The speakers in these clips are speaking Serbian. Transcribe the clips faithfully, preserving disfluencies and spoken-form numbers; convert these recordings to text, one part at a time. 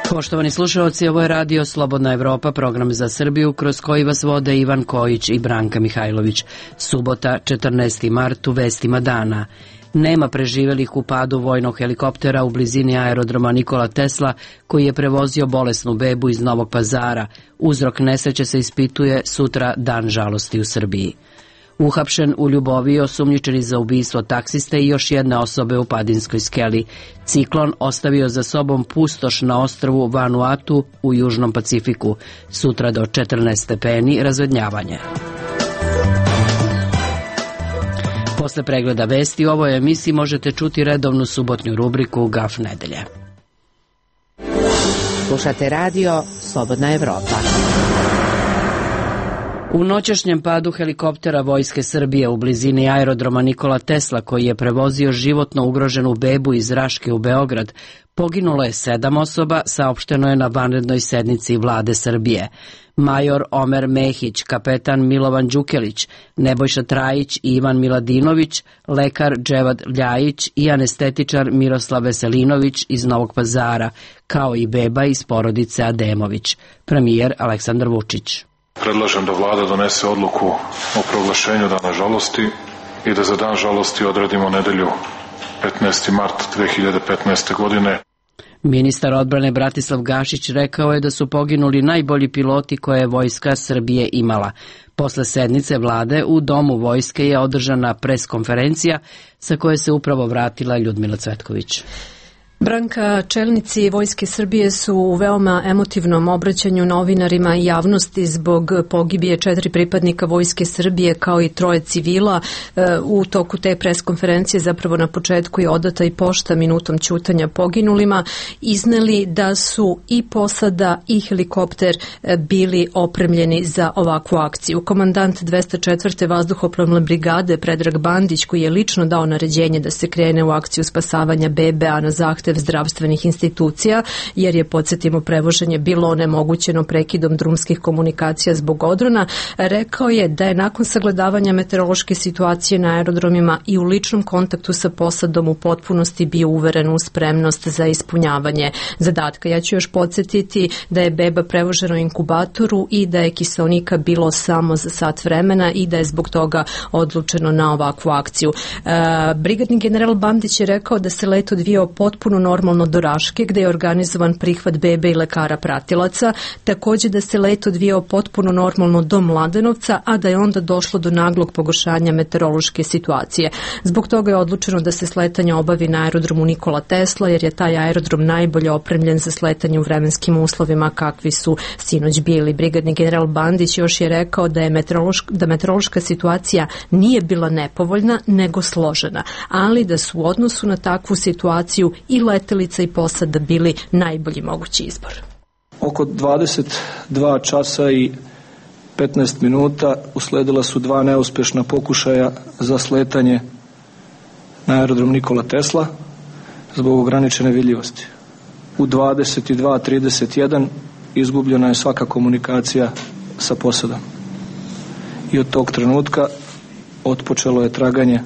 Poštovani slušalci, ovo je Radio Slobodna Evropa, program za Srbiju, kroz koji vas vode Ivan Kojić i Branka Mihajlović. Subota, četrnaesti mart, u vestima dana. Nema preživelih u padu vojnog helikoptera u blizini aerodroma Nikola Tesla, koji je prevozio bolesnu bebu iz Novog Pazara. Uzrok nesreće se ispituje, sutra dan žalosti u Srbiji. Uhapšen u Ljuboviji osumnjičeni za ubistvo taksiste i još jedne osobe u Padinskoj skeli. Ciklon ostavio za sobom pustoš na ostrvu Vanuatu u Južnom Pacifiku. Sutra do četrnaest stepeni, razvednjavanje. Posle pregleda vesti u ovoj emisiji možete čuti redovnu subotnju rubriku Gaf nedelje. Slušate radio Slobodna Evropa. U noćašnjem padu helikoptera Vojske Srbije u blizini aerodroma Nikola Tesla, koji je prevozio životno ugroženu bebu iz Raške u Beograd, poginulo je sedam osoba, saopšteno je na vanrednoj sednici Vlade Srbije. Major Omer Mehić, kapetan Milovan Đukelić, Nebojša Trajić i Ivan Miladinović, lekar Dževad Ljajić i anestetičar Miroslav Veselinović iz Novog Pazara, kao i beba iz porodice Ademović. Premijer Aleksandar Vučić. Predlažem da vlada donese odluku o proglašenju dana žalosti i da za dan žalosti odredimo nedelju petnaesti mart dve hiljade petnaeste. godine. Ministar odbrane Bratislav Gašić rekao je da su poginuli najbolji piloti koje je Vojska Srbije imala. Posle sednice vlade u Domu Vojske je održana preskonferencija sa koje se upravo vratila Ljudmila Cvetković. Branka, čelnici Vojske Srbije su u veoma emotivnom obraćanju novinarima i javnosti zbog pogibije četiri pripadnika Vojske Srbije kao i troje civila. U toku te preskonferencije zapravo na početku je odata i pošta minutom ćutanja poginulima, izneli da su i posada i helikopter bili opremljeni za ovakvu akciju. Komandant dvesta četvrte vazduhoplovne brigade Predrag Bandić, koji je lično dao naređenje da se krene u akciju spasavanja bebe, a na zahtev zdravstvenih institucija, jer je, podsjetimo, prevoženje bilo onemogućeno prekidom drumskih komunikacija zbog odrona, rekao je da je nakon sagledavanja meteorološke situacije na aerodromima i u ličnom kontaktu sa posadom u potpunosti bio uveren u spremnost za ispunjavanje zadatka. Ja ću još podsjetiti da je beba prevožena u inkubatoru i da je kiseonika bilo samo za sat vremena i da je zbog toga odlučeno na ovakvu akciju. E, brigadni general Bandić je rekao da se let odvijao potpuno normalno do Raške, gde je organizovan prihvat bebe i lekara pratilaca, također da se let odvijao potpuno normalno do Mladenovca, a da je onda došlo do naglog pogoršanja meteorološke situacije. Zbog toga je odlučeno da se sletanje obavi na aerodromu Nikola Tesla, jer je taj aerodrom najbolje opremljen za sletanje u vremenskim uslovima kakvi su sinoć bili. Brigadni general Bandić još je rekao da je meteorološka, da meteorološka situacija nije bila nepovoljna, nego složena, ali da su u odnosu na takvu situaciju i letelica i posada bili najbolji mogući izbor. Oko dvadeset dva časa i petnaest minuta usledila su dva neuspešna pokušaja za sletanje na aerodrom Nikola Tesla zbog ograničene vidljivosti. U dvadeset dva trideset jedan izgubljena je svaka komunikacija sa posadom. I od tog trenutka otpočelo je traganje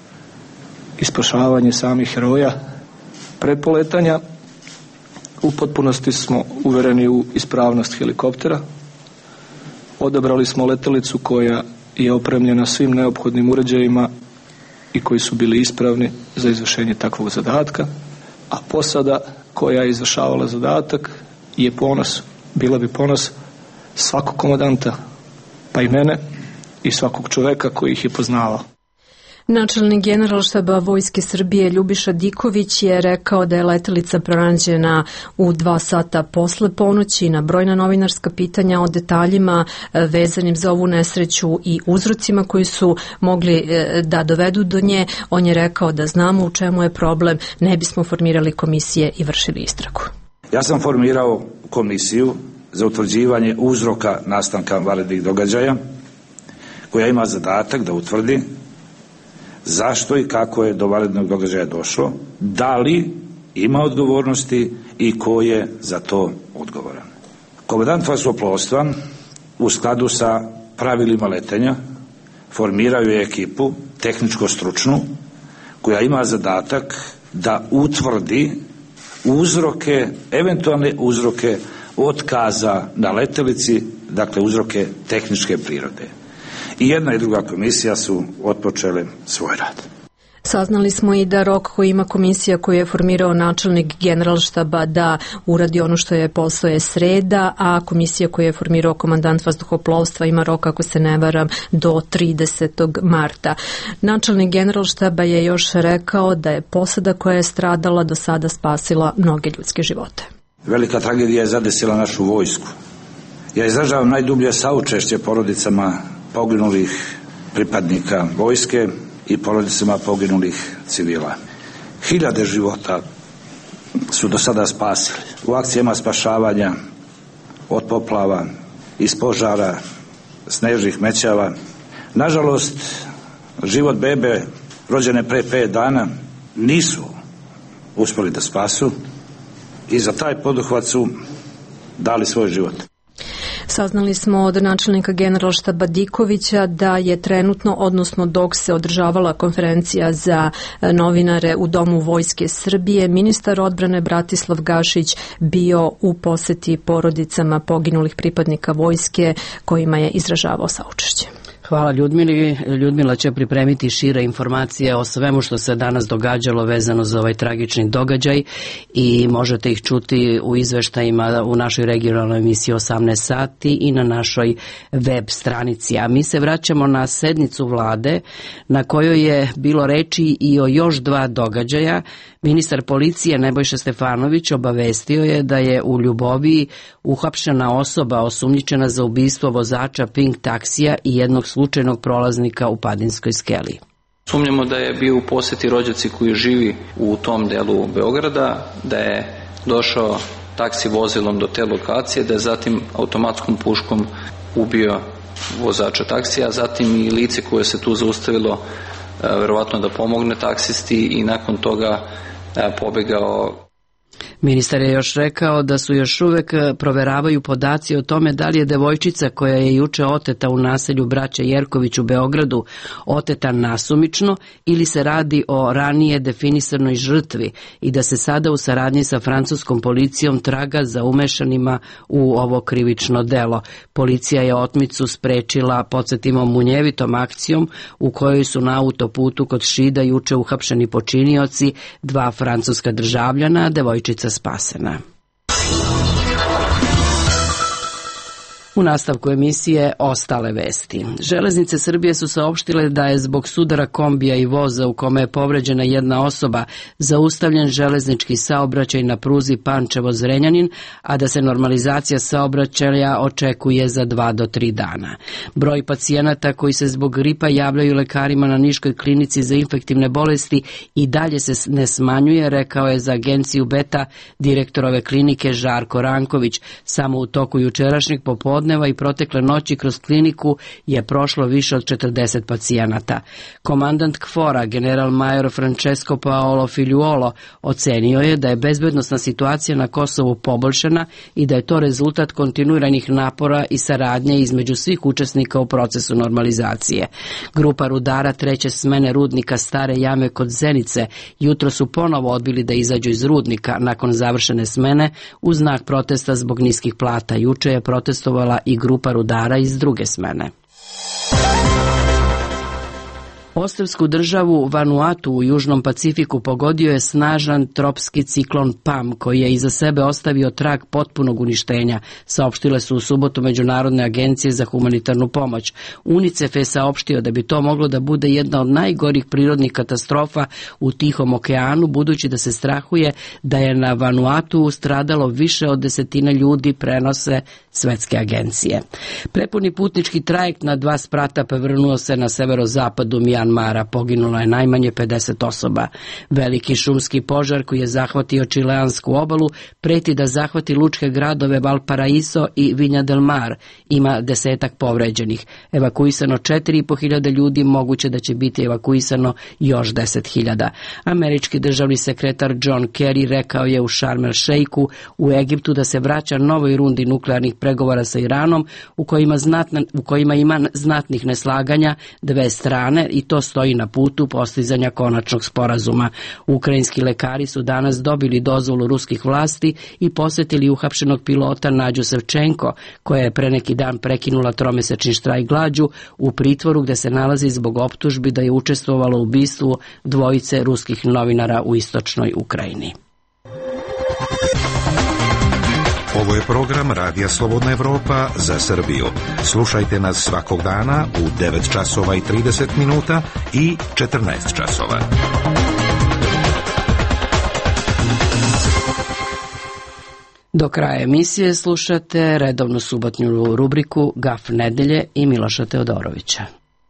i spašavanje samih heroja. Pre poletanja u potpunosti smo uvereni u ispravnost helikoptera. Odabrali smo letelicu koja je opremljena svim neophodnim uređajima i koji su bili ispravni za izvršenje takvog zadatka, a posada koja je izvršavala zadatak je ponos, bila bi ponos svakog komandanta, pa i mene i svakog čoveka koji ih je poznavao. Načelnik Generalštaba Vojske Srbije Ljubiša Diković je rekao da je letelica pronađena u dva sata posle ponoći. Na brojna novinarska pitanja o detaljima vezanim za ovu nesreću i uzrocima koji su mogli da dovedu do nje, on je rekao da znamo u čemu je problem, ne bismo formirali komisije i vršili istragu. Ja sam formirao komisiju za utvrđivanje uzroka nastanka vanrednih događaja, koja ima zadatak da utvrdi zašto i kako je do vanrednog događaja došlo, da li ima odgovornosti i ko je za to odgovoran. Komandant vazduhoplovstva u skladu sa pravilima letenja formirao je ekipu tehničko-stručnu koja ima zadatak da utvrdi uzroke, eventualne uzroke otkaza na letelici, dakle uzroke tehničke prirode. I jedna i druga komisija su otpočele svoj rad. Saznali smo i da rok koji ima komisija koju je formirao načelnik Generalštaba da uradi ono što je posao je sreda, a komisija koju je formirao komandant vazduhoplovstva ima rok, ako se ne varam, do tridesetog marta. Načelnik Generalštaba je još rekao da je posada koja je stradala do sada spasila mnoge ljudske živote. Velika tragedija je zadesila našu vojsku. Ja izražavam najdublje saučešće porodicama poginulih pripadnika vojske i porodicama poginulih civila. Hiljade života su do sada spasili u akcijama spašavanja od poplava, iz požara, snežnih mećava. Nažalost, život bebe rođene pre pet dana nisu uspjeli da spasu i za taj poduhvat su dali svoj život. Saznali smo od načelnika Generalštaba Dikovića da je trenutno, odnosno dok se održavala konferencija za novinare u Domu Vojske Srbije, ministar odbrane Bratislav Gašić bio u poseti porodicama poginulih pripadnika vojske kojima je izražavao saučešće. Hvala Ljudmili. Ljudmila će pripremiti šire informacije o svemu što se danas događalo vezano za ovaj tragični događaj i možete ih čuti u izveštajima u našoj regionalnoj emisiji osamnaest sati i na našoj web stranici. A mi se vraćamo na sednicu vlade na kojoj je bilo reči i o još dva događaja. Ministar policije Nebojša Stefanović obavestio je da je u Ljuboviji uhapšena osoba osumnjičena za ubistvo vozača Pink taksija i jednog slučajnog prolaznika u Padinskoj skeli. Sumnjamo da je bio u poseti rođaci koji živi u tom delu Beograda, da je došao taksi vozilom do te lokacije, da je zatim automatskom puškom ubio vozača taksija, zatim i lice koje se tu zaustavilo verovatno da pomogne taksisti i nakon toga pobegao. Ministar je još rekao da su još uvek proveravaju podaci o tome da li je devojčica koja je juče oteta u naselju braća Jerković u Beogradu oteta nasumično ili se radi o ranije definisanoj žrtvi i da se sada u saradnji sa francuskom policijom traga za umešanima u ovo krivično delo. Policija je otmicu sprečila, podsjetimo, munjevitom akcijom u kojoj su na autoputu kod Šida juče uhapšeni počinioci, dva francuska državljana, devojčica spasena. U nastavku emisije ostale vesti. Železnice Srbije su saopštile da je zbog sudara kombija i voza u kome je povređena jedna osoba zaustavljen železnički saobraćaj na pruzi Pančevo-Zrenjanin, a da se normalizacija saobraćaja očekuje za dva do tri dana. Broj pacijenata koji se zbog gripa javljaju lekarima na Niškoj klinici za infektivne bolesti i dalje se ne smanjuje, rekao je za agenciju Beta direktor ove klinike Žarko Ranković. Samo u toku jučerašnjeg popodneva i protekle noći kroz kliniku je prošlo više od četrdeset pacijenata. Komandant KFOR-a, general major Francesco Paolo Figliuolo, ocenio je da je bezbednosna situacija na Kosovu poboljšana i da je to rezultat kontinuiranih napora i saradnje između svih učesnika u procesu normalizacije. Grupa rudara treće smene rudnika Stare jame kod Zenice jutro su ponovo odbili da izađu iz rudnika nakon završene smene u znak protesta zbog niskih plata. Juče je protestovala i grupa rudara iz druge smene. Ostrvsku državu Vanuatu u Južnom Pacifiku pogodio je snažan tropski ciklon Pam koji je iza sebe ostavio trag potpunog uništenja, saopštile su u subotu Međunarodne agencije za humanitarnu pomoć. UNICEF je saopštio da bi to moglo da bude jedna od najgorih prirodnih katastrofa u Tihom okeanu, budući da se strahuje da je na Vanuatu stradalo više od desetina ljudi, prenose svetske agencije. Prepuni putnički trajekt na dva sprata prevrnuo se na severozapadu Mijanmara. Poginulo je najmanje pedeset osoba. Veliki šumski požar koji je zahvatio čileansku obalu preti da zahvati lučke gradove Valparaiso i Vinja del Mar. Ima desetak povređenih. Evakuisano četiri i po hiljade ljudi, moguće da će biti evakuisano još deset hiljada. Američki državni sekretar John Kerry rekao je u Šarm el Šejku u Egiptu da se vraća novoj rundi nuklearnih pregovora sa Iranom u kojima, znatna, u kojima ima znatnih neslaganja dve strane i to to stoji na putu postizanja konačnog sporazuma. Ukrajinski lekari su danas dobili dozvolu ruskih vlasti i posjetili uhapšenog pilota Nađu Savčenko, koja je pre neki dan prekinula tromesečni štrajk glađu u pritvoru gde se nalazi zbog optužbi da je učestvovala u ubistvu dvojice ruskih novinara u istočnoj Ukrajini. Ovo je program Radija Slobodna Evropa za Srbiju. Slušajte nas svakog dana u devet časova i trideset minuta i četrnaest časova. Do kraja emisije slušate redovnu subotnju rubriku Gaf nedelje i Miloša Teodorovića.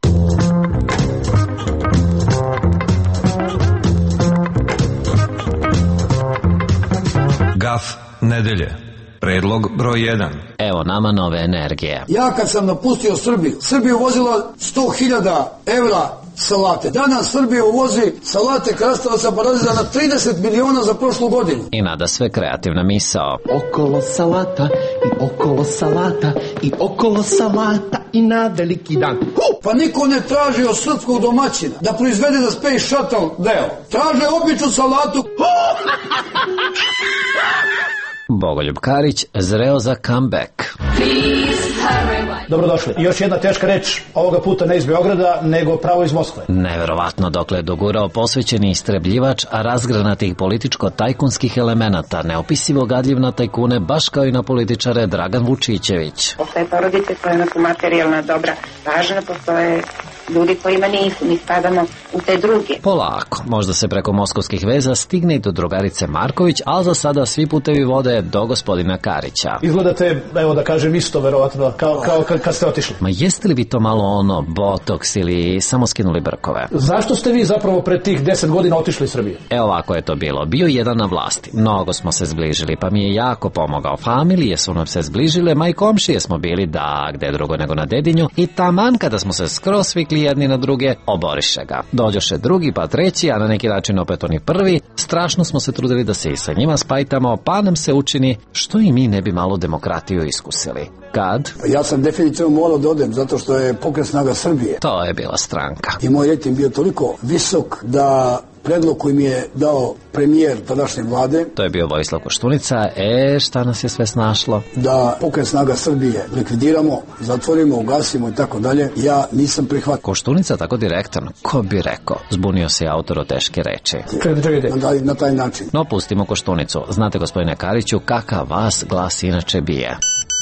Gaf nedelje. Predlog broj jedan. Evo nama nove energije. Ja kad sam napustio Srbiju, Srbija uvozila sto hiljada evra salate. Danas Srbija uvozi salate krastavaca paradajza na trideset miliona za prošlu godinu. I nada sve kreativna misao. Okolo salata i okolo salata i okolo salata i na veliki dan. Uh, pa niko ne traži od srpskog domaćina da proizvede za Space Shuttle deo. Traže običnu salatu. Bogoljub Karić zreo za comeback. Dobrodošli. I još jedna teška reč, ovoga puta ne iz Beograda, nego pravo iz Moskve. Neverovatno dokle je dogurao posvećeni istrebljivač razgranatih političko-tajkunskih elemenata, neopisivo gadljiv na tajkune, baš kao i na političare Dragan Vučićević. Postoje porodice kojima su materijalna dobra važna, postoje ljudi kojima nisu, mi spadamo u te druge. Polako, možda se preko moskovskih veza stigne i do drugarice Marković, ali za sada svi putevi vode do gospodina Karića. Izgledate, evo da kažem, isto verovatno, kao, kao kad ste otišli. Ma jeste li vi to malo ono, botoks ili samo skinuli brkove? Zašto ste vi zapravo pre tih deset godina otišli iz Srbije? E ovako je to bilo, bio jedan na vlasti, mnogo smo se zbližili, pa mi je jako pomogao, familije su nam se zbližile, ma i komšije smo bili, da, gde drugo nego na Dedinju, i taman kada smo se skroz svikli jedni na druge, oboriše ga. Dođoše drugi pa treći, a na neki način opet oni prvi, strašno smo se trudili da se i sa njima spajtamo, pa nam se učini što i mi ne bi malo demokratiju iskusili. Kad? Ja sam definitivno morao da odem, zato što je Pokret snaga Srbije. To je bila stranka. I moj rejting bio toliko visok da predlog koji mi je dao premijer tadašnje vlade. To je bio Vojislav Koštunica. E, šta nas je sve snašlo? Da Pokret snaga Srbije likvidiramo, zatvorimo, ugasimo i tako dalje. Ja nisam prihvatio. Koštunica tako direktan, ko bi rekao? Zbunio se autor o teške reči. Čekajte, čekajte. Na, na taj način. No, pustimo Koštunicu. Znate, gospodine Kariću, kakav vas glas inače bije?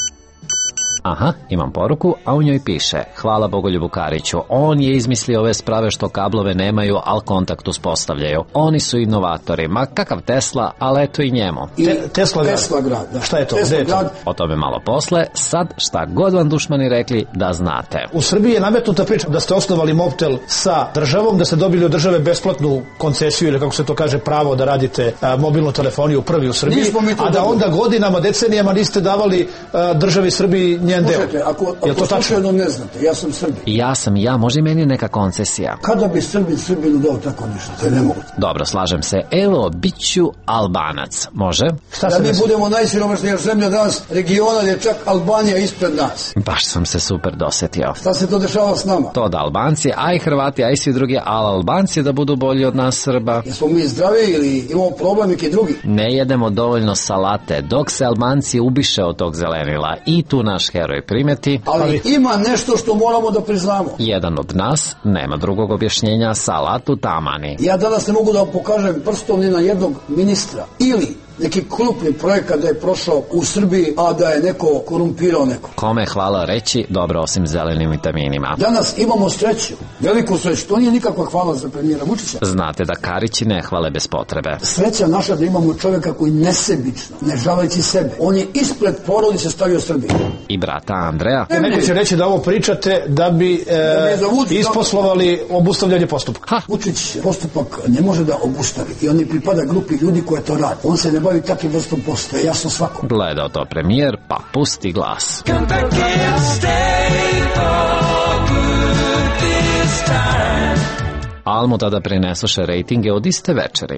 Aha, imam poruku, a u njoj piše: hvala Bogoljubu Kariću, on je izmislio ove sprave što kablove nemaju, al kontakt uspostavljaju. Oni su inovatori, ma kakav Tesla, ali eto i njemu. I Te, Tesla grad. Tesla grad, da. Šta je to? Tesla je to? grad. O tome malo posle, sad šta god vam dušmani rekli da znate. U Srbiji je nametnuta priča da ste osnovali Mobtel sa državom, da ste dobili od države besplatnu koncesiju ili kako se to kaže pravo da radite a, mobilnu telefoniju prvi u Srbiji, a da onda godinama, decenijama niste davali a, državi Srbiji njen deo. Možete, ako, ako slučajno ne znate, ja sam Srbin. Ja sam ja, može meni neka koncesija. Kada bi Srbin Srbinu dao tako nešto? To je nemoguće. Dobro, slažem se. Evo, bit ću Albanac. Može? Šta da mi desi? Budemo najsiromašnija zemlja danas regiona, je čak Albanija ispred nas. Baš sam se super dosetio. Šta se to dešava s nama? To da Albanci, a i Hrvati, a i svi drugi, ali Albanci da budu bolji od nas Srba. Jesmo mi zdravi ili imamo problem neki drugi? Ne jedemo dovoljno salate, dok se Albanci ubiše od tog zelenila. I tu naš heroj primeti. Ali ima nešto što moramo da priznamo. Jedan od nas, nema drugog objašnjenja, salatu tamani. Ja danas ne mogu da pokažem prstom ni na jednog ministra ili neki krupni projekat da je prošao u Srbiji, a da je neko korumpirao neko. Kome hvala reći, dobro osim zelenim vitaminima. Danas imamo sreću, veliku sreću, to nije nikakva hvala za premijera Vučića. Znate da Karići ne hvale bez potrebe. Sreća naša da imamo čovjeka koji nesebično, ne žaleći sebe, on je ispred porodice stavio Srbiju. I brata Andreja. Ne, neko će reći da ovo pričate da bi e, da Vučić, isposlovali obustavljanje postupka. Ha. Vučić postupak ne može da obustavi i on ne pripada grupi ljudi koje to radi. On se ne bavi takvim vrstom posla, jasno svakom. Gledao to premijer, pa pusti glas. Al mu tada prinesoše rejtinge od iste večeri.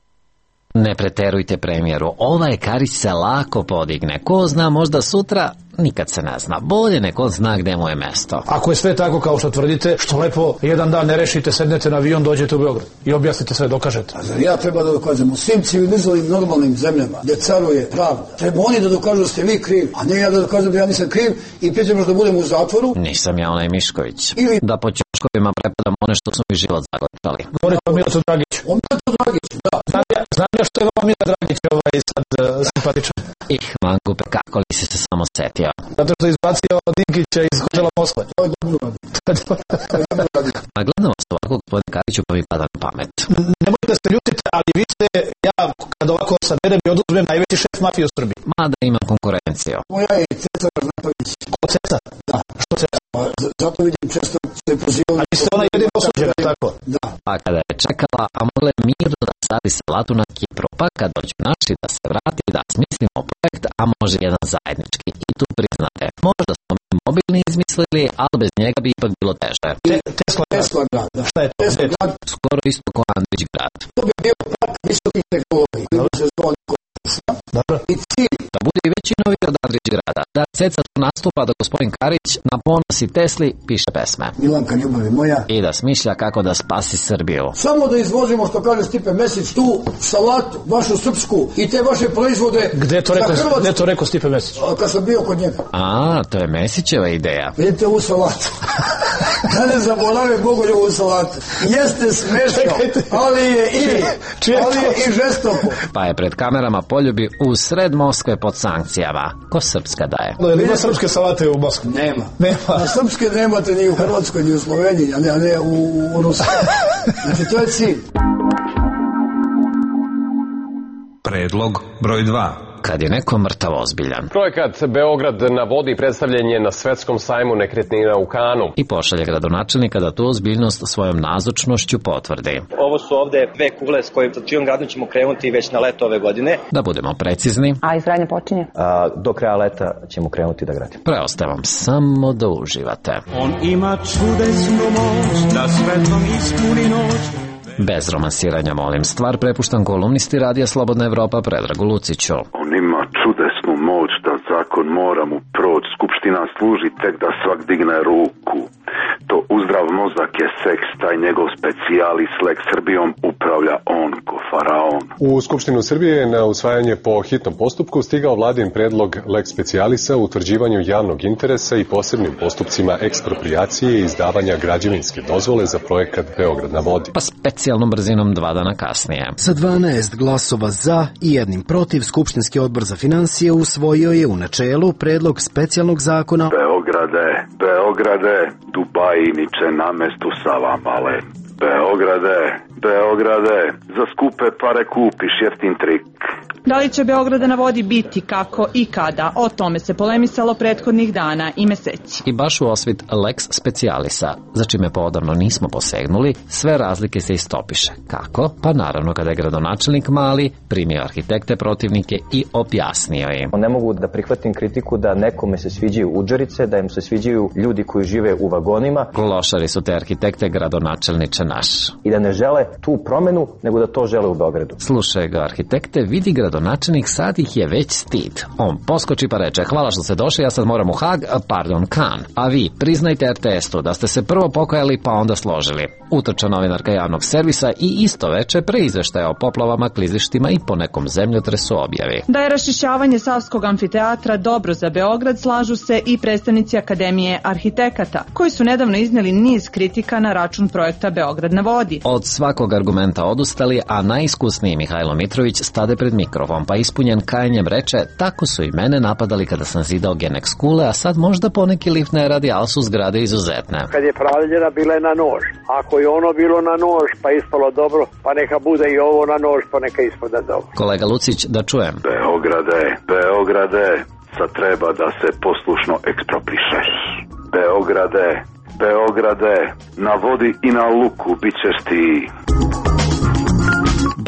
Ne preterujte premijeru, ova je Karić se lako podigne. Ko zna, možda sutra nikad se ne zna. Bolje neko zna gde mu je mesto. Ako je sve tako kao što tvrdite, što lepo jedan dan ne rešite, sednete na avion, dođete u Beograd i objasnite sve, dokažete. A zar ja treba da dokažem u svim civilizovanim normalnim zemljama gde caruje pravda? Treba oni da dokažu da ste vi kriv, a ne ja da dokažem da ja nisam kriv i pritom da budem u zatvoru. Nisam ja onaj Mišković. Ili da po ćoškovima prepadam one što su mi život zagotali. Govorite o Milatu Dragiću. O Milatu Dragiću, da. Znam ja, znam ja što je vama Milata Dragić ovaj sad uh, simpatičan. Ih, mangupe, kako li si se samo setio? Zato što je izbacio Dinkića iz hotela Moskva. To je dobro radi. A gledamo se ovako, gospodine Kariću, pa mi pada na pamet. Nemojte da se ljutite, ali vi ste, ja kad ovako saberem i oduzmem, najveći šef mafije u Srbiji. Mada imam konkurenciju. Moja je Cezar Raznatović. Ko Ceca? Da. Što Ceca? Zato vidim često se pozivali. A vi ste ona jedina osuđena, tako? Da. A kada je čekala, a mogla je mirno da sadi salatu na Kipru, pa kad dođu naši da se vrati, da smislimo projekt, a može jedan zajednički. I tu priznate, možda smo mi mobilni izmislili, ali bez njega bi ipak bilo teže. Te, Tesla, Tesla grad, da. Šta je to? Tesla grad. Skoro isto ko Andrić grad. To bi bio park visokih tehnologija. Dobro se zvao Tesla. Dobro. I cilj. Da bude i veći novi od Andrić grada. Da Ceca tu nastupa, da gospodin Karić na ponos i Tesli piše pesme. Milanka ljubavi moja. I da smišlja kako da spasi Srbiju. Samo da izvozimo, što kaže Stipe Mesić, tu salatu, vašu srpsku i te vaše proizvode. Gde to rekao, gde to rekao Stipe Mesić? Kad sam bio kod njega. A, to je Mesićeva ideja. Vidite ovu salatu. Da ne zaborave Bogoljevu salatu. Jeste smešno, ali je i, ali je i žestoko. Pa je pred kamerama poljubi u sred Moskve pod sankcijama. Ko srpska daje? Da, ima srpske salate u Moskvi? Nema. Nema. A srpske nemate ni u Hrvatskoj, ni u Sloveniji, a ne, a ne u, u Rusiji. Znači, to je cilj. Predlog broj dva. Kad je neko mrtav ozbiljan. Projekat Beograd na vodi predstavljen je na svetskom sajmu nekretnina u Kanu. I pošalje gradonačelnika da tu ozbiljnost svojom nazočnošću potvrdi. Ovo su ovde dve kugle s kojim, sa čijom gradnjom ćemo krenuti već na leto ove godine. Da budemo precizni. A izgradnja počinje? A, do kraja leta ćemo krenuti da gradimo. Preostaje vam samo da uživate. On ima čudesnu moć da svetom ispuni noć. Bez romansiranja, molim. Stvar prepuštam kolumnisti Radija Slobodna Evropa Predragu Luciću. On ima čudesnu moć da zakon mora mu proć. Skupština služi tek da svak digne ruku. To uzdrav mozak je seks, taj njegov specijalis lex Srbijom upravlja on ko faraon. U Skupštinu Srbije na usvajanje po hitnom postupku stigao vladin predlog lex specijalisa u utvrđivanju javnog interesa i posebnim postupcima eksproprijacije i izdavanja građevinske dozvole za projekat Beograd na vodi. Pa specijalnom brzinom dva dana kasnije. Sa dvanaest glasova za i jednim protiv, Skupštinski odbor za finansije usvojio je u načelu predlog specijalnog zakona Beograde, Beograde, Dubajiniče na mestu Savamale. Beograde, Beograde, za skupe pare kupiš jeftin trik. Da li će Beograda na vodi biti, kako i kada? O tome se polemisalo prethodnih dana i meseci. I baš u osvit lex specijalisa, za čime poodavno nismo posegnuli, sve razlike se istopiše. Kako? Pa naravno kada je gradonačelnik Mali primio arhitekte protivnike i objasnio im. Ne mogu da prihvatim kritiku da nekome se sviđaju udžerice, da im se sviđaju ljudi koji žive u vagonima. Klošari su te arhitekte, gradonačelniče naš. I da ne žele tu promenu, nego da to žele u Beogradu. Slušaj ga, arhitekte, vidi gradonačelnik, sad ih je već stid. On poskoči pa reče, hvala što ste došli, ja sad moram u Hag, pardon, Kan. A vi, priznajte er te es-u da ste se prvo pokajali pa onda složili. Utrča novinarka javnog servisa i isto veče pre izveštaja o poplavama, klizištima i po nekom zemljotresu objavi. Da je raščišćavanje Savskog amfiteatra dobro za Beograd, slažu se i predstavnici Akademije arhitekata, koji su nedavno izneli niz kritika na račun projekta Beograd na vodi. Od svakog argumenta odustali, a najiskusniji Mihajlo Mitrović stade pred mikrofon, pa ispunjen kajanjem reče, tako su i mene napadali kada sam zidao Genex kule, a sad možda poneki lift ne radi, ali su zgrade izuzetne. Kad je pravljena, bila je na nož. Ako je ono bilo na nož, pa ispalo dobro, pa neka bude i ovo na nož, pa neka ispada dobro. Kolega Lucić, da čujem. Beograde, Beograde, sad treba da se poslušno eksproprišeš. Beograde, Beograde, na vodi i na luku bit ćeš ti.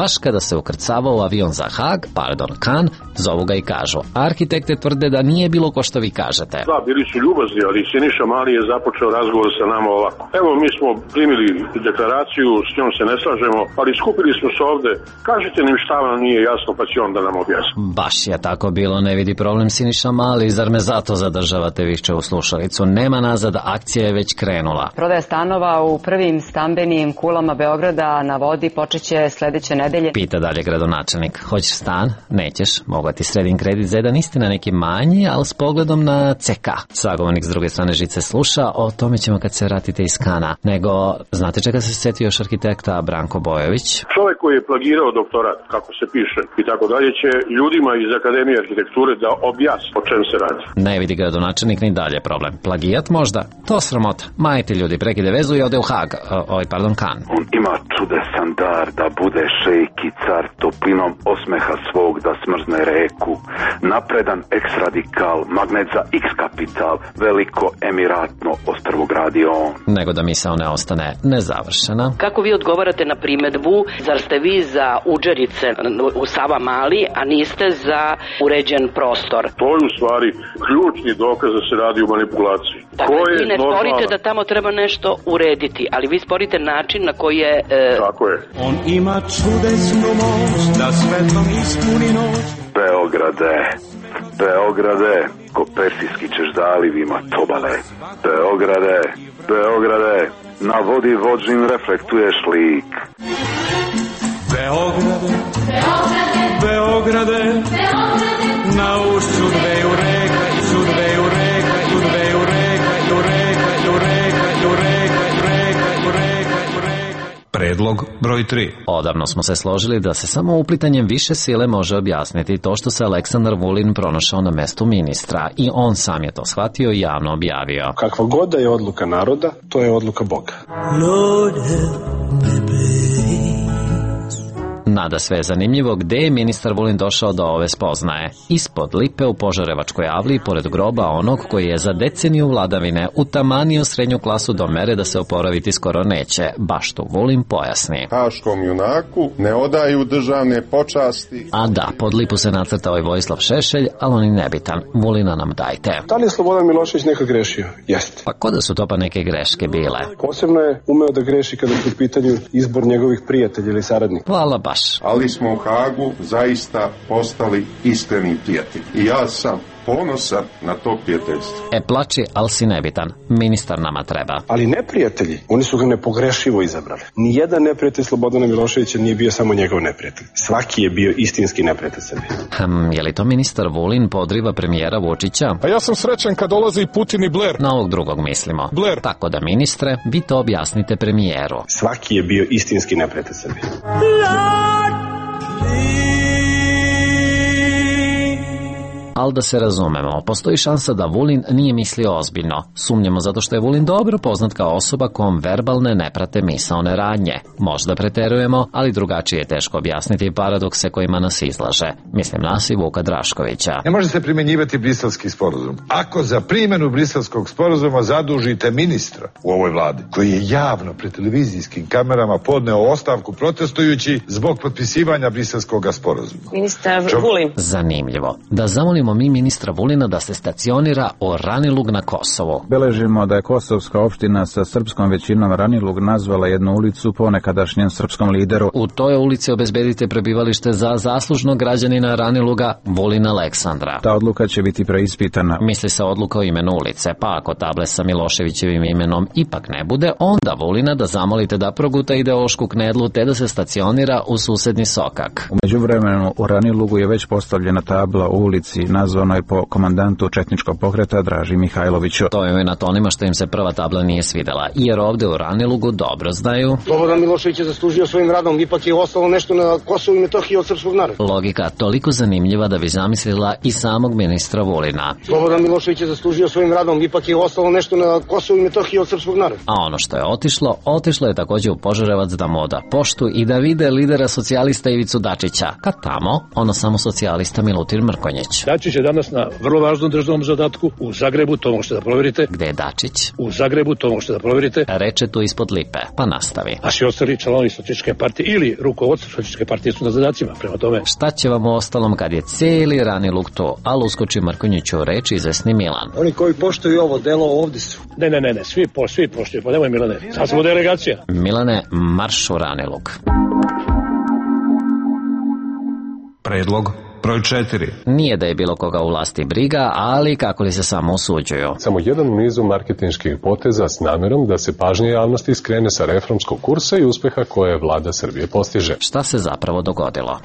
baš kada se ukrcavao u avion za Hag, pardon, Kan, zovu ga i kažu. Arhitekte tvrde da nije bilo ko što vi kažete. Da, bili su ljubazni, ali Siniša Mali je započeo razgovor sa nama ovako. Evo, mi smo primili deklaraciju, s njom se ne slažemo, ali skupili smo se ovde. Kažite nam šta vam nije jasno, pa će on da nam objasni. Baš je tako bilo, ne vidi problem Siniša Mali, zar me zato zadržavate, viče u slušalicu. Nema nazad, akcija je već krenula. Prodaja stanova u prvim stambenim kulama Beograda na vodi počeće sledeće nedelje. Pita dalje gradonačelnik. Hoćeš stan? Nećeš. Mogu ti sredim kredit za jedan istina neki manji, ali s pogledom na C K. Sagovornik s druge strane žice sluša, o tome ćemo kad se vratite iz Kana. Nego, znate čega se setio još arhitekta Branko Bojović? Čovjek koji je plagirao doktorat, kako se piše, i tako dalje, će ljudima iz Akademije arhitekture da objasni o čem se radi. Ne vidi gradonačelnik ni dalje problem. Plagijat možda? To sramota. Majte ljudi, prekide vezu i ode u Hag, oj, pardon, Kan. On ima čudesan dar da bude šejk i car, toplinom osmeha svog da smrzne reku. Napredan ex-radikal, magnet za X-kapital, veliko emiratno ostrvo gradio on. Nego da misao ne ostane nezavršena. Kako vi odgovarate na primedbu, zar ste vi za udžerice u Sava Mali, a niste za uređen prostor? To je u stvari ključni dokaz da se radi o manipulaciji. Dakle, vi ne sporite da tamo treba nešto urediti, ali vi sporite način na koji je... E... Tako je. On ima čudesnu moć da svetlom ispuni noć. Beograde, Beograde, ko persijski čeždalivima tobale. Beograde, Beograde, na vodi vođin reflektuješ lik. Beograde, Beograde, Beograde, na ušću dveju reka i su dveju reka i u dveju reka i u reka i u reka i u reka i u reka i u reka i u reka. Predlog broj tri. Odavno smo se složili da se samo uplitanjem više sile može objasniti to što se Aleksandar Vulin pronašao na mestu ministra i on sam je to shvatio i javno objavio. Kakva god da je odluka naroda, to je odluka Boga. Lord help me please. Nada sve zanimljivo gde je ministar Vulin došao do ove spoznaje. Ispod lipe u Požarevačkoj avliji, pored groba onog koji je za deceniju vladavine utamanio srednju klasu do mere da se oporaviti skoro neće. Baš tu Vulin pojasni. Haškom junaku ne odaju državne počasti. A da, pod lipu se nacrtao i Vojislav Šešelj, ali on je nebitan. Vulina nam dajte. Da li je Slobodan Milošević nekad grešio? Jeste. Pa ko da su to pa neke greške bile? Posebno je umeo da greši kada su u pitanju izbor njegovih prijatelja ili saradnika. Hvala baš. Ali smo u Hagu zaista postali iskreni prijatelji. I ja sam ponosan na to prijateljstvo. E, plači, ali si nebitan. Ministar nama treba. Ali neprijatelji, oni su ga nepogrešivo izabrali. Nijedan neprijatelj Slobodana Miloševića nije bio samo njegov neprijatelj. Svaki je bio istinski neprijatelj Srbije. Hm, je li to ministar Vulin podriva premijera Vučića? A ja sam srećan kad dolaze i Putin i Blair. Na ovog drugog mislimo. Blair. Tako da, ministre, vi to objasnite premijeru. Svaki je bio istinski neprijatelj Srbije. Ali da se razumemo, postoji šansa da Vulin nije mislio ozbiljno. Sumnjamo zato što je Vulin dobro poznat kao osoba kom verbalne ne prate misaone radnje. Možda preterujemo, ali drugačije je teško objasniti paradokse kojima nas izlaže. Mislim nas i Vuka Draškovića. Ne može se primjenjivati briselski sporazum. Ako za primjenu briselskog sporazuma zadužite ministra u ovoj vladi, koji je javno pred televizijskim kamerama podneo ostavku protestujući zbog potpisivanja briselskog sporazuma. Ministar Vulin. Zanimljivo. Da zamolimo mi ministra Vulina da se stacionira o Ranilug na Kosovu. Beležimo da je kosovska opština sa srpskom većinom Ranilug nazvala jednu ulicu po nekadašnjem srpskom lideru. U toj ulici obezbedite prebivalište za zaslužnog građanina Raniluga, Vulina Aleksandra. Ta odluka će biti preispitana. Misli se odluka o imenu ulice, pa ako table sa Miloševićevim imenom ipak ne bude, onda Vulina da zamolite da proguta ideološku knedlu te da se stacionira u susedni Sokak. U međuvremenu u Ranilugu je već postavljena tabla u ulici nazvano je po komandantu četničkog pokreta Draži Mihajloviću. To je na tonima što im se prva tabla nije svidela, jer ovde u Ranilugu dobro znaju. Slobodan Milošević je zaslužio svojim radom, ipak je ostalo nešto na Kosovu i Metohiji od srpskog naroda. Logika toliko zanimljiva da bi zamislila i samog ministra Vulina. Slobodan Milošević je zaslužio svojim radom, ipak je ostalo nešto na Kosovu i Metohiji od srpskog naroda. A ono što je otišlo, otišlo je takođe u Požarevac da mu oda poštu i da vide lidera socijalista Ivicu Dačića. Kad tamo, ono samo socijalista Milutin Mrkonjić. Dačić je danas na vrlo važnom državnom zadatku u Zagrebu, to možete da proverite. Gde je Dačić? U Zagrebu, to možete da proverite. Reče tu ispod lipe, pa nastavi. A svi ostali članovi Socijalističke partije ili rukovodstvo Socijalističke partije su na zadacima, prema tome. Šta će vam u ostalom kad je cijeli rani luk to, ali uskoči Mrkonjiću u reči izvesni Milan. Oni koji poštuju ovo delo ovdje su. Ne, ne, ne, ne, svi, po, svi poštuju, pa nemoj Milane, sad smo delegacija. Milane, marš u rani luk. Predlog broj četiri. Nije da je bilo koga u vlasti briga, ali kako li se samo usuđuju. Samo jedan u nizu marketinških poteza s namjerom da se pažnje javnosti skrene sa reformskog kursa i uspeha koje vlada Srbije postiže. Šta se zapravo dogodilo?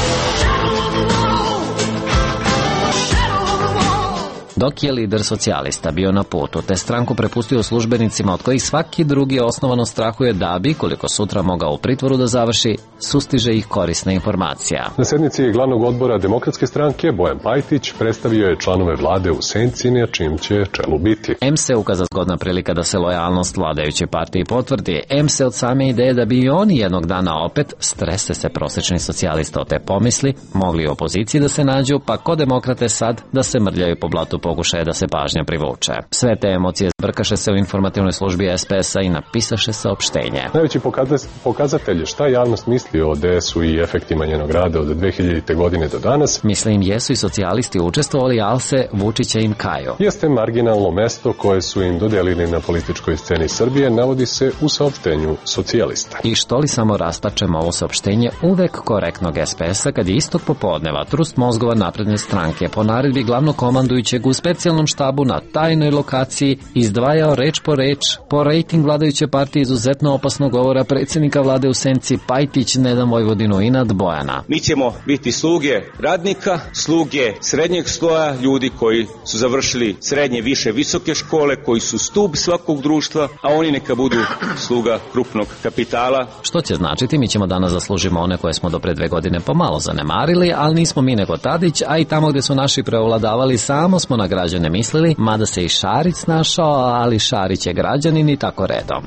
Dok je lider socijalista bio na putu, te stranku prepustio službenicima od kojih svaki drugi osnovano strahuje da bi, koliko sutra mogao u pritvoru da završi, sustiže ih korisna informacija. Na sednici glavnog odbora Demokratske stranke Bojan Pajtić predstavio je članove vlade u senci na čim će čelu biti. Em se ukaza zgodna prilika da se lojalnost vladajuće partije potvrdi, em se od same ideje da bi i oni jednog dana opet, strese se prosječni socijalista od te pomisli, mogli u opoziciji da se nađu, pa ko demokrate sad da se mrljaju po blatu pokušaje da se pažnja privuče. Sve te emocije zbrkaše se u informativnoj službi es pe es a i napisaše saopštenje. Najveći pokazatelj šta javnost misli o de esu i efektima njenog rada od dve hiljadite. godine do danas. Mislim, jesu i socijalisti učestvovali, ali se Vučića im kaju. Jeste marginalno mesto koje su im dodelili na političkoj sceni Srbije, navodi se u saopštenju socijalista. I što li samo rastačemo ovo saopštenje uvek korektnog es pe es a kad je istog popodneva trust mozgova napredne stranke po naredbi glavnog komandujućeg u specijalnom štabu na tajnoj lokaciji izdvajao reč po reč po rejting vladajuće partije izuzetno opasnog govora predsjednika vlade u senci Pajtić ne dam Vojvodinu inat Bojana. Mi ćemo biti sluge radnika, sluge srednjeg sloja, ljudi koji su završili srednje, više, visoke škole, koji su stup svakog društva, a oni neka budu sluga krupnog kapitala. Što će značiti, mi ćemo danas zaslužimo one koje smo do pre dve godine pomalo zanemarili, ali nismo mi nego Tadić, a i tamo gde su naši preovladavali samo smo na građane mislili, mada se i Šarić našao, ali Šarić je građanin i tako redom.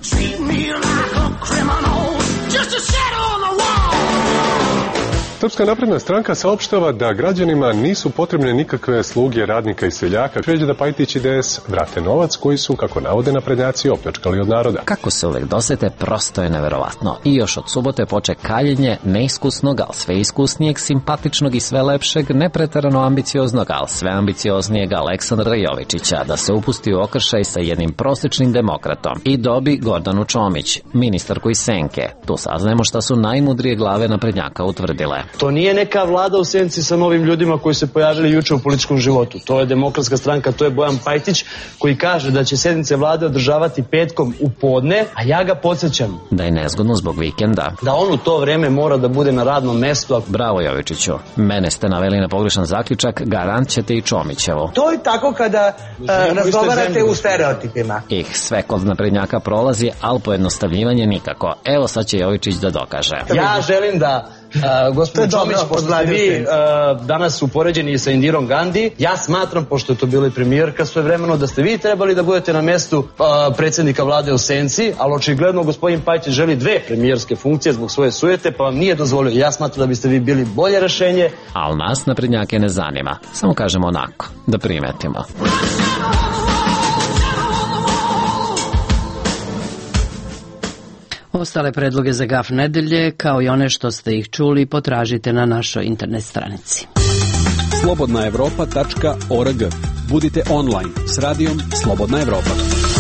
Srpska napredna stranka saopštava da građanima nisu potrebne nikakve sluge radnika i seljaka, već da Pajtić i de es vrate novac koji su, kako navode naprednjaci, opljačkali od naroda. Kako se uvek dosete, prosto je neverovatno. I još od subote poče kaljenje neiskusnog, ali sve iskusnijeg, simpatičnog i sve lepšeg, nepreterano ambicioznog, ali sve ambicioznijeg Aleksandra Jovičića da se upusti u okršaj sa jednim prosječnim demokratom i dobi Gordanu Čomić, ministarku iz Senke. Tu saznajemo šta su najmudrije glave naprednjaka utvrdile. To nije neka vlada u senci sa novim ljudima koji se pojavili juče u političkom životu. To je Demokratska stranka, to je Bojan Pajtić koji kaže da će sednice vlade održavati petkom u podne, a ja ga podsjećam. Da je nezgodno zbog vikenda. Da on u to vreme mora da bude na radnom mestu. Bravo Jovičiću. Mene ste naveli na pogrešan zaključak, garant ćete i Čomićevo. To je tako kada uh, razgovarate u stereotipima. Ih, sve kod naprednjaka prolazi, ali pojednostavljivanje nikako. Evo sad će Jovičić da dokaže. Ja želim da Uh, gospodin Čomić, pošto ste vi uh, danas upoređeni sa Indirom Gandhi, ja smatram, pošto je to bila i premijerka svojevremeno, da ste vi trebali da budete na mestu uh, predsjednika vlade u senci, ali očigledno gospodin Pajtić želi dve premijerske funkcije zbog svoje sujete, pa vam nije dozvolio. Ja smatram da biste vi bili bolje rešenje. Ali nas naprednjake ne zanima. Samo kažemo onako, da primetimo. Ostale predloge za Gaf nedelje, kao i one što ste ih čuli, potražite na našoj internet stranici. slobodna evropa tačka org. Budite online s radijom Slobodna Evropa.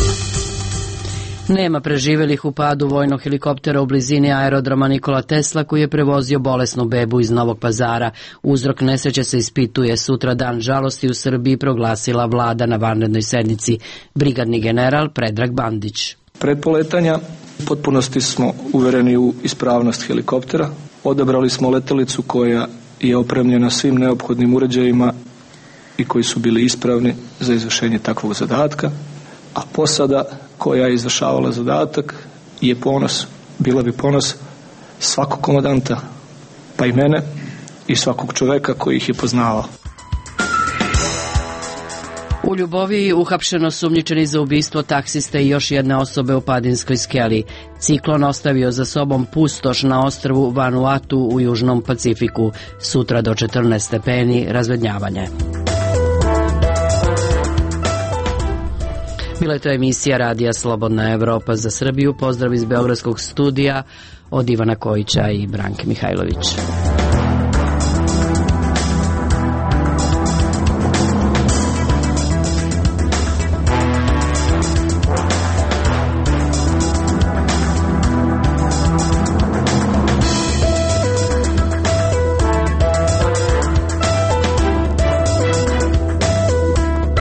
Nema preživelih u padu vojnog helikoptera u blizini aerodroma Nikola Tesla koji je prevozio bolesnu bebu iz Novog Pazara. Uzrok nesreće se ispituje. Sutra dan žalosti u Srbiji proglasila vlada na vanrednoj sednici. Brigadni general Predrag Bandić. Pred poletanja u potpunosti smo uvereni u ispravnost helikoptera. Odabrali smo letelicu koja je opremljena svim neophodnim uređajima i koji su bili ispravni za izvršenje takvog zadatka, a posada koja je izvršavala zadatak je ponos, bila bi ponos svakog komandanta, pa i mene i svakog čoveka koji ih je poznavao. U Ljuboviji uhapšeno sumnjičeni za ubistvo taksiste i još jedne osobe u Padinskoj skeli. Ciklon ostavio za sobom pustoš na ostrvu Vanuatu u Južnom Pacifiku. Sutra do četrnaest stepeni, razvednjavanje. Bila je to emisija Radija Slobodna Evropa za Srbiju. Pozdrav iz Beogradskog studija od Ivana Kojića i Branke Mihajlović.